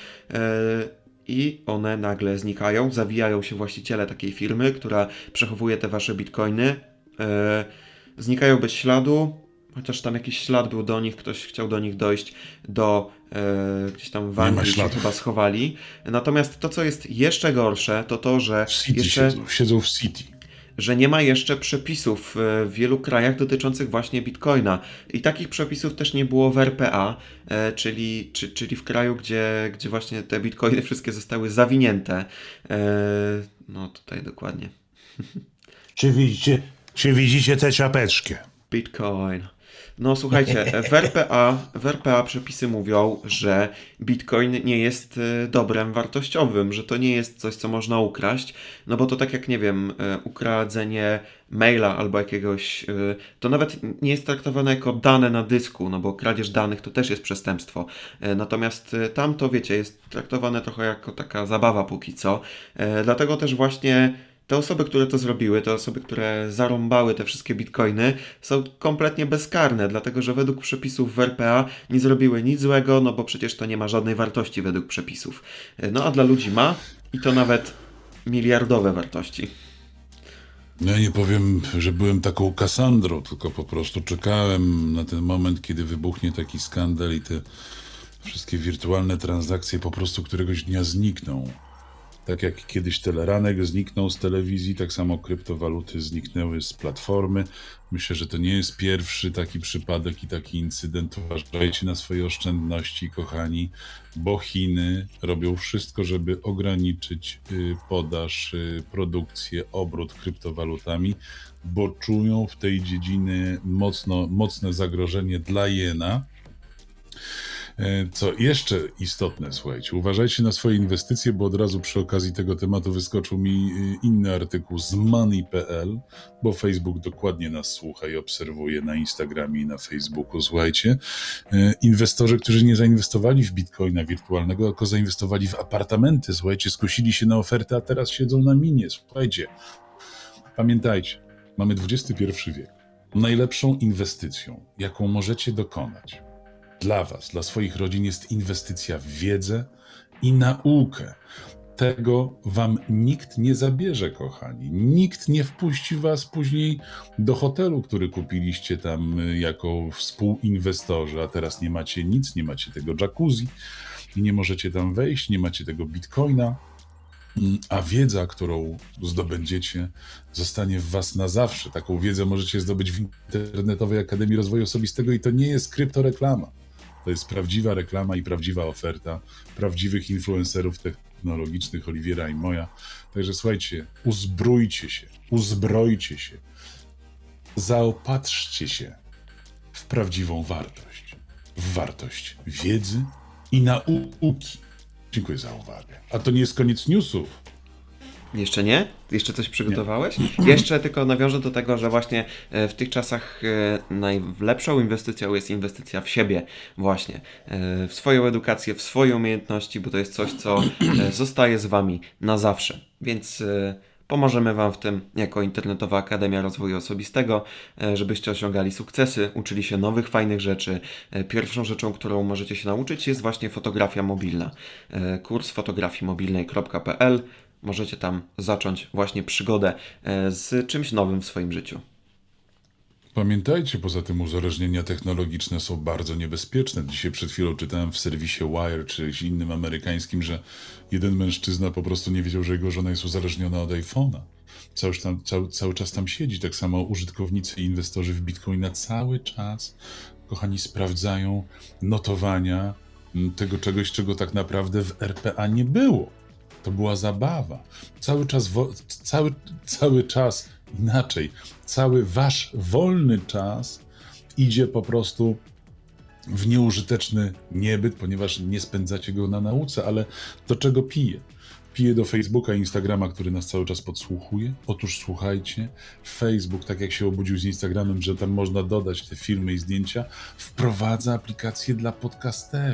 [SPEAKER 1] i one nagle znikają, zawijają się właściciele takiej firmy, która przechowuje te wasze bitcoiny, znikają bez śladu, chociaż tam jakiś ślad był do nich, ktoś chciał do nich dojść, do e, gdzieś tam w Anglii się chyba schowali. Natomiast to, co jest jeszcze gorsze, to to, że
[SPEAKER 2] w City
[SPEAKER 1] jeszcze,
[SPEAKER 2] siedzą, siedzą w City.
[SPEAKER 1] że nie ma jeszcze przepisów w wielu krajach dotyczących właśnie Bitcoina. I takich przepisów też nie było w R P A, e, czyli, czy, czyli w kraju, gdzie, gdzie właśnie te Bitcoiny wszystkie zostały zawinięte. E, no tutaj dokładnie.
[SPEAKER 4] Czy widzicie, czy widzicie tę czapeczkę?
[SPEAKER 1] Bitcoin. No słuchajcie, w R P A, w R P A przepisy mówią, że Bitcoin nie jest dobrem wartościowym, że to nie jest coś, co można ukraść, no bo to tak jak, nie wiem, ukradzenie maila albo jakiegoś, to nawet nie jest traktowane jako dane na dysku, no bo kradzież danych to też jest przestępstwo. Natomiast tam to, wiecie, jest traktowane trochę jako taka zabawa póki co. Dlatego też właśnie te osoby, które to zrobiły, te osoby, które zarąbały te wszystkie bitcoiny, są kompletnie bezkarne, dlatego że według przepisów w R P A nie zrobiły nic złego, no bo przecież to nie ma żadnej wartości według przepisów. No a dla ludzi ma i to nawet miliardowe wartości.
[SPEAKER 2] Ja nie powiem, że byłem taką Kassandrą, tylko po prostu czekałem na ten moment, kiedy wybuchnie taki skandal i te wszystkie wirtualne transakcje po prostu któregoś dnia znikną. Tak jak kiedyś teleranek zniknął z telewizji, tak samo kryptowaluty zniknęły z platformy. Myślę, że to nie jest pierwszy taki przypadek i taki incydent. Uważajcie na swoje oszczędności, kochani, bo Chiny robią wszystko, żeby ograniczyć podaż, produkcję, obrót kryptowalutami, bo czują w tej dziedzinie mocno, mocne zagrożenie dla jena. Co jeszcze istotne, słuchajcie, uważajcie na swoje inwestycje, bo od razu przy okazji tego tematu wyskoczył mi inny artykuł z money kropka p l, bo Facebook dokładnie nas słucha i obserwuje na Instagramie i na Facebooku. Słuchajcie, inwestorzy, którzy nie zainwestowali w bitcoina wirtualnego, tylko zainwestowali w apartamenty, słuchajcie, skusili się na ofertę, a teraz siedzą na minie. Słuchajcie, pamiętajcie, mamy dwudziesty pierwszy wiek. Najlepszą inwestycją, jaką możecie dokonać dla was, dla swoich rodzin jest inwestycja w wiedzę i naukę. Tego wam nikt nie zabierze, kochani. Nikt nie wpuści was później do hotelu, który kupiliście tam jako współinwestorzy, a teraz nie macie nic, nie macie tego jacuzzi i nie możecie tam wejść, nie macie tego bitcoina, a wiedza, którą zdobędziecie, zostanie w was na zawsze. Taką wiedzę możecie zdobyć w Internetowej Akademii Rozwoju Osobistego i to nie jest kryptoreklama. To jest prawdziwa reklama i prawdziwa oferta prawdziwych influencerów technologicznych, Oliwiera i moja. Także słuchajcie, uzbrójcie się, uzbrojcie się, zaopatrzcie się w prawdziwą wartość, w wartość wiedzy i nauki. Dziękuję za uwagę. A to nie jest koniec newsów.
[SPEAKER 1] Jeszcze nie? Jeszcze coś przygotowałeś? Nie. Jeszcze tylko nawiążę do tego, że właśnie w tych czasach najlepszą inwestycją jest inwestycja w siebie właśnie. W swoją edukację, w swoje umiejętności, bo to jest coś, co zostaje z wami na zawsze. Więc pomożemy wam w tym jako Internetowa Akademia Rozwoju Osobistego, żebyście osiągali sukcesy, uczyli się nowych, fajnych rzeczy. Pierwszą rzeczą, którą możecie się nauczyć, jest właśnie fotografia mobilna. Kurs fotografii mobilnej kropka p l. Możecie tam zacząć właśnie przygodę z czymś nowym w swoim życiu.
[SPEAKER 2] Pamiętajcie, poza tym uzależnienia technologiczne są bardzo niebezpieczne. Dzisiaj przed chwilą czytałem w serwisie Wire czy innym amerykańskim, że jeden mężczyzna po prostu nie wiedział, że jego żona jest uzależniona od iPhone'a. Cały, tam, cały, cały czas tam siedzi. Tak samo użytkownicy i inwestorzy w Bitcoina cały czas, kochani, sprawdzają notowania tego czegoś, czego tak naprawdę w R P A nie było. To była zabawa. Cały czas, wo- cały, cały czas inaczej. Cały wasz wolny czas idzie po prostu w nieużyteczny niebyt, ponieważ nie spędzacie go na nauce, ale do czego pije? Pije do Facebooka i Instagrama, który nas cały czas podsłuchuje. Otóż słuchajcie, Facebook, tak jak się obudził z Instagramem, że tam można dodać te filmy i zdjęcia, wprowadza aplikację dla podcasterów.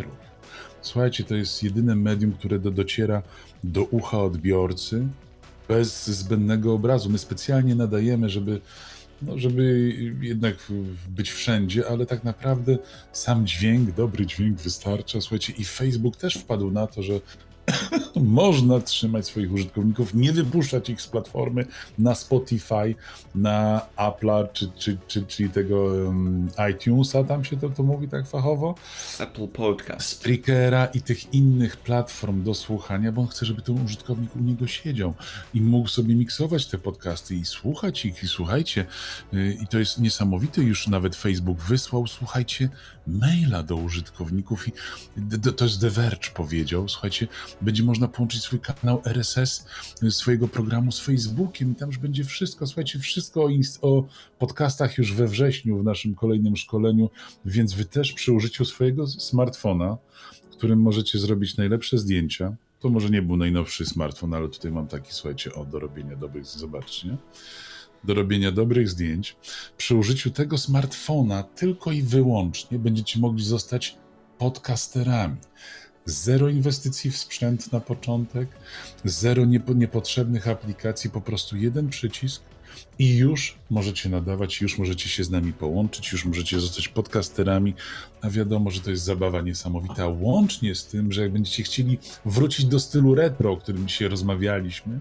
[SPEAKER 2] Słuchajcie, to jest jedyne medium, które do, dociera do ucha odbiorcy bez zbędnego obrazu. My specjalnie nadajemy, żeby, no, żeby jednak być wszędzie, ale tak naprawdę sam dźwięk, dobry dźwięk wystarcza. Słuchajcie, i Facebook też wpadł na to, że można trzymać swoich użytkowników, nie wypuszczać ich z platformy na Spotify, na Apple'a, czy, czy, czy, czyli tego um, iTunesa, tam się to, to mówi tak fachowo?
[SPEAKER 1] Apple Podcast.
[SPEAKER 2] Spreakera i tych innych platform do słuchania, bo on chce, żeby ten użytkownik u niego siedział i mógł sobie miksować te podcasty i słuchać ich. I słuchajcie, yy, i to jest niesamowite, już nawet Facebook wysłał, słuchajcie, maila do użytkowników i d- to jest The Verge powiedział, słuchajcie, będzie można połączyć swój kanał R S S swojego programu z Facebookiem i tam już będzie wszystko, słuchajcie, wszystko o, inst- o podcastach już we wrześniu w naszym kolejnym szkoleniu, więc wy też przy użyciu swojego smartfona, którym możecie zrobić najlepsze zdjęcia, to może nie był najnowszy smartfon, ale tutaj mam taki, słuchajcie, o, do robienia dobrych, zobaczcie, nie? do robienia dobrych zdjęć. Przy użyciu tego smartfona tylko i wyłącznie będziecie mogli zostać podcasterami. Zero inwestycji w sprzęt na początek, zero niepo, niepotrzebnych aplikacji, po prostu jeden przycisk i już możecie nadawać, już możecie się z nami połączyć, już możecie zostać podcasterami, a wiadomo, że to jest zabawa niesamowita, łącznie z tym, że jak będziecie chcieli wrócić do stylu retro, o którym dzisiaj rozmawialiśmy,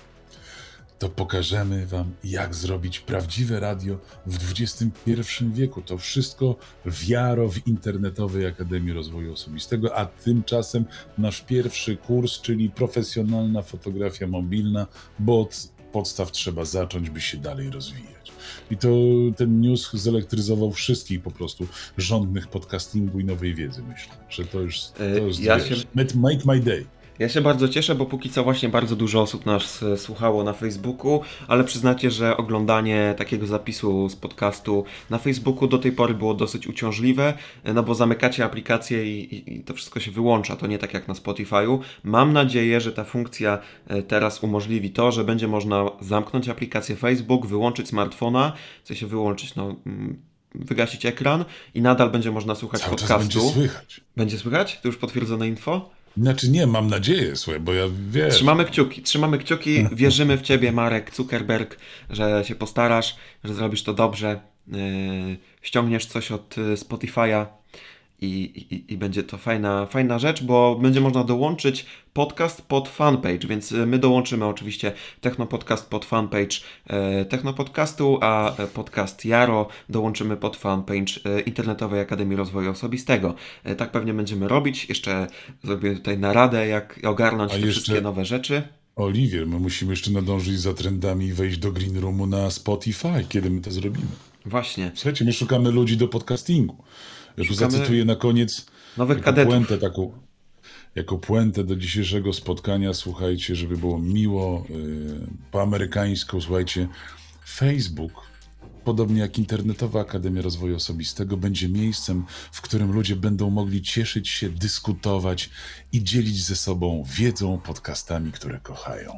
[SPEAKER 2] to pokażemy wam, jak zrobić prawdziwe radio w dwudziestym pierwszym wieku. To wszystko wiaro w Internetowej Akademii Rozwoju Osobistego, a tymczasem nasz pierwszy kurs, czyli profesjonalna fotografia mobilna, bo od podstaw trzeba zacząć, by się dalej rozwijać. I to ten news zelektryzował wszystkich po prostu żądnych podcastingu i nowej wiedzy, myślę, że to już, to już
[SPEAKER 1] ja
[SPEAKER 2] wiesz,
[SPEAKER 1] się...
[SPEAKER 2] make my day.
[SPEAKER 1] Ja się bardzo cieszę, bo póki co właśnie bardzo dużo osób nas słuchało na Facebooku, ale przyznacie, że oglądanie takiego zapisu z podcastu na Facebooku do tej pory było dosyć uciążliwe, no bo zamykacie aplikację i, i, i to wszystko się wyłącza, to nie tak jak na Spotify'u. Mam nadzieję, że ta funkcja teraz umożliwi to, że będzie można zamknąć aplikację Facebook, wyłączyć smartfona, co się wyłączyć, no... wygasić ekran i nadal będzie można słuchać
[SPEAKER 2] Cały
[SPEAKER 1] podcastu.
[SPEAKER 2] Czas będzie słychać.
[SPEAKER 1] Będzie słychać? To już potwierdzone info?
[SPEAKER 2] Znaczy nie, mam nadzieję, słuchaj, bo ja wiesz...
[SPEAKER 1] Trzymamy kciuki, trzymamy kciuki, wierzymy w Ciebie, Marek Zuckerberg, że się postarasz, że zrobisz to dobrze, yy, ściągniesz coś od Spotify'a i, i, i będzie to fajna, fajna rzecz, bo będzie można dołączyć podcast pod fanpage, więc my dołączymy oczywiście Technopodcast pod fanpage e, Technopodcastu, a podcast Jaro dołączymy pod fanpage e, Internetowej Akademii Rozwoju Osobistego. E, tak pewnie będziemy robić. Jeszcze zrobię tutaj naradę, jak ogarnąć
[SPEAKER 2] a
[SPEAKER 1] te
[SPEAKER 2] jeszcze...
[SPEAKER 1] wszystkie nowe rzeczy.
[SPEAKER 2] Oliwier, my musimy jeszcze nadążyć za trendami i wejść do Green Roomu na Spotify, kiedy my to zrobimy.
[SPEAKER 1] Właśnie.
[SPEAKER 2] Słuchajcie, my szukamy ludzi do podcastingu. Ja tu
[SPEAKER 1] Szukamy
[SPEAKER 2] zacytuję na koniec
[SPEAKER 1] nowych
[SPEAKER 2] jako
[SPEAKER 1] kadetów.
[SPEAKER 2] puentę, taką, jako puentę do dzisiejszego spotkania, słuchajcie, żeby było miło, yy, po amerykańsku, słuchajcie, Facebook, podobnie jak Internetowa Akademia Rozwoju Osobistego, będzie miejscem, w którym ludzie będą mogli cieszyć się, dyskutować i dzielić ze sobą wiedzą, podcastami, które kochają.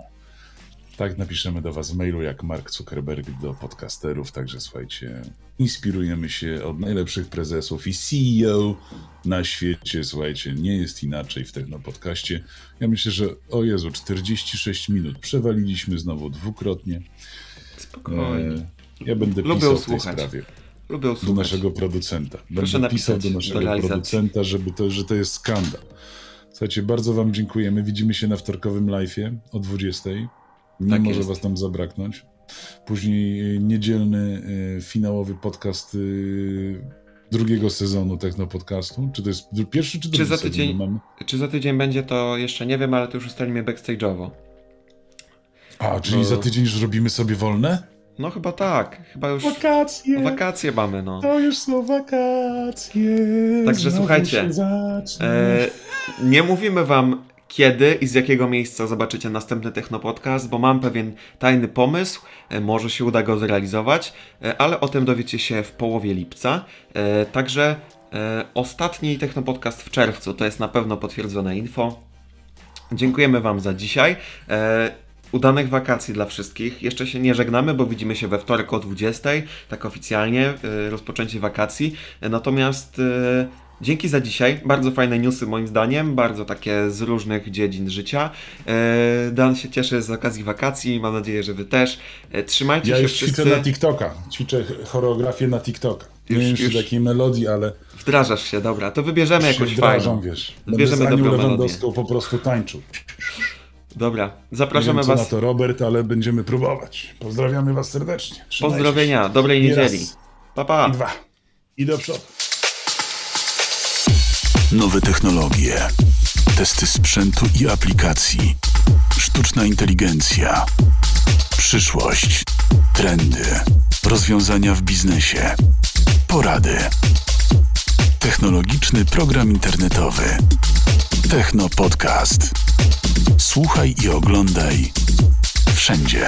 [SPEAKER 2] Tak napiszemy do was w mailu jak Mark Zuckerberg do podcasterów, także słuchajcie, inspirujemy się od najlepszych prezesów i C E O na świecie, słuchajcie, nie jest inaczej w Technopodcaście. Ja myślę, że o Jezu, czterdzieści sześć minut, przewaliliśmy znowu dwukrotnie.
[SPEAKER 1] Spokojnie.
[SPEAKER 2] E, ja będę
[SPEAKER 1] Lubię
[SPEAKER 2] pisał w tej
[SPEAKER 1] słuchać.
[SPEAKER 2] sprawie.
[SPEAKER 1] Lubię
[SPEAKER 2] Do
[SPEAKER 1] usłuchać.
[SPEAKER 2] naszego producenta.
[SPEAKER 1] Proszę
[SPEAKER 2] Będę pisał
[SPEAKER 1] napisać
[SPEAKER 2] do naszego
[SPEAKER 1] do realizacji.
[SPEAKER 2] producenta, żeby to, że to jest skandal. Słuchajcie, bardzo wam dziękujemy. Widzimy się na wtorkowym live'ie o dwudziestej. Nie
[SPEAKER 1] Tak
[SPEAKER 2] może
[SPEAKER 1] jest.
[SPEAKER 2] was tam zabraknąć. Później niedzielny, y, finałowy podcast y, drugiego sezonu Technopodcastu. Czy to jest pierwszy, czy drugi
[SPEAKER 1] Czy za
[SPEAKER 2] sezon?
[SPEAKER 1] tydzień,
[SPEAKER 2] Mamy?
[SPEAKER 1] czy za tydzień będzie, to jeszcze nie wiem, ale to już ustalimy backstage'owo.
[SPEAKER 2] A, czyli
[SPEAKER 1] No.
[SPEAKER 2] za tydzień już robimy sobie wolne?
[SPEAKER 1] No chyba tak, chyba już
[SPEAKER 2] Wakacje!
[SPEAKER 1] wakacje mamy, no.
[SPEAKER 2] To już są wakacje.
[SPEAKER 1] Także
[SPEAKER 2] znowu
[SPEAKER 1] słuchajcie,
[SPEAKER 2] się zacznie.
[SPEAKER 1] E, nie mówimy wam kiedy i z jakiego miejsca zobaczycie następny Technopodcast, bo mam pewien tajny pomysł, e, może się uda go zrealizować, e, ale o tym dowiecie się w połowie lipca. E, także e, ostatni Technopodcast w czerwcu to jest na pewno potwierdzone info. Dziękujemy wam za dzisiaj. E, Udanych wakacji dla wszystkich. Jeszcze się nie żegnamy, bo widzimy się we wtorek o dwudziestej, tak oficjalnie, y, rozpoczęcie wakacji. Natomiast y, Dzięki za dzisiaj. Bardzo fajne newsy moim zdaniem, bardzo takie z różnych dziedzin życia. E, Dan się cieszy z okazji wakacji, mam nadzieję, że wy też. E, trzymajcie
[SPEAKER 2] Ja
[SPEAKER 1] się
[SPEAKER 2] już
[SPEAKER 1] wszyscy.
[SPEAKER 2] ćwiczę na TikToka. Ćwiczę choreografię na TikToka. Nie
[SPEAKER 1] Już-
[SPEAKER 2] wiem jeszcze
[SPEAKER 1] już-
[SPEAKER 2] takiej melodii, ale
[SPEAKER 1] Wdrażasz się, dobra, to wybierzemy
[SPEAKER 2] się
[SPEAKER 1] jakąś
[SPEAKER 2] wdrażam,
[SPEAKER 1] fajną.
[SPEAKER 2] wiesz.
[SPEAKER 1] Wybierzemy
[SPEAKER 2] Będę z Anią
[SPEAKER 1] dobrą melodię.
[SPEAKER 2] Lewandowską po prostu tańczył.
[SPEAKER 1] Dobra,
[SPEAKER 2] Nie
[SPEAKER 1] zapraszamy
[SPEAKER 2] wiem, co
[SPEAKER 1] was.
[SPEAKER 2] na to Robert, ale będziemy próbować. Pozdrawiamy was serdecznie. Trzymajcie
[SPEAKER 1] Pozdrowienia,
[SPEAKER 2] się.
[SPEAKER 1] dobrej
[SPEAKER 2] I
[SPEAKER 1] niedzieli.
[SPEAKER 2] raz,
[SPEAKER 1] Pa, pa.
[SPEAKER 2] I dwa. I do przodu.
[SPEAKER 3] Nowe technologie, testy sprzętu i aplikacji, sztuczna inteligencja, przyszłość, trendy, rozwiązania w biznesie, porady. Technologiczny program internetowy. Techno Podcast. Słuchaj i oglądaj wszędzie.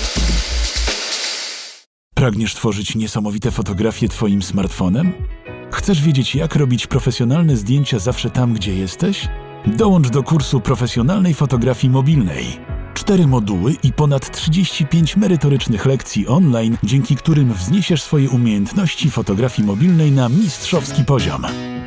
[SPEAKER 3] Pragniesz tworzyć niesamowite fotografie Twoim smartfonem? Chcesz wiedzieć, jak robić profesjonalne zdjęcia zawsze tam, gdzie jesteś? Dołącz do kursu profesjonalnej fotografii mobilnej. Cztery moduły i ponad trzydzieści pięć merytorycznych lekcji online, dzięki którym wzniesiesz swoje umiejętności fotografii mobilnej na mistrzowski poziom.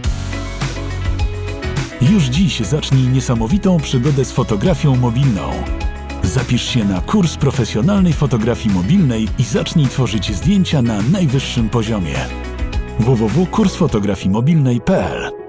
[SPEAKER 3] Już dziś zacznij niesamowitą przygodę z fotografią mobilną. Zapisz się na kurs profesjonalnej fotografii mobilnej i zacznij tworzyć zdjęcia na najwyższym poziomie. w w w kropka kurs fotografii mobilnej kropka p l